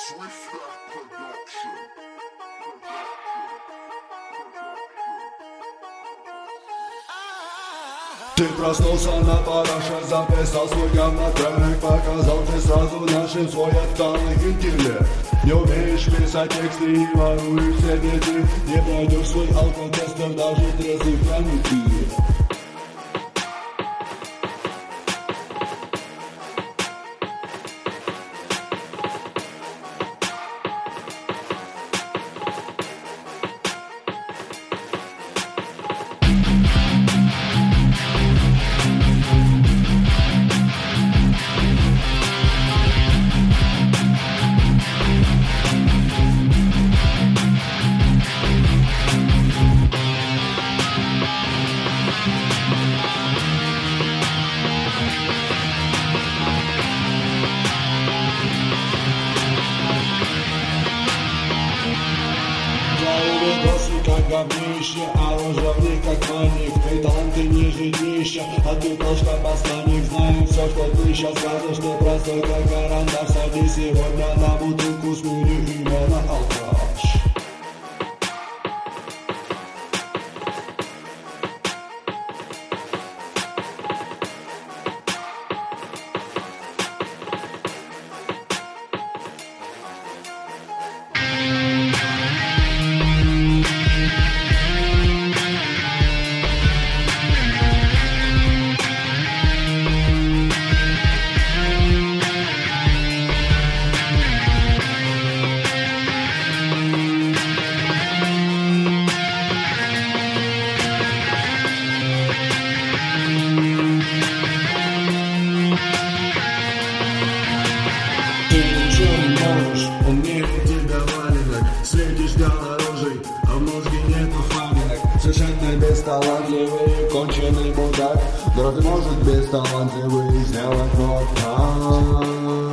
Ты проснулся на параше, записал свой говнотрек, показал ты сразу нашим свой отсталый интеллект. Не умеешь писать тексты и воруешь все биты, не пройдешь свой алкотестер, даже трезвый пьяный ты. Как говнище, а рожевник как маник. Твои таланты ниже днища, а ты просто посланник. Знаю все, что ты сейчас скажешь, ты простой как карандаш. Садись сегодня на бутылку, смени имя на алкаш. Умеет тебя валенок, следишь голорожей, а в мозге нету фабинок. Совершенно бесталантливый, конченый мудак, да ты может бесталантливый сделать вот так.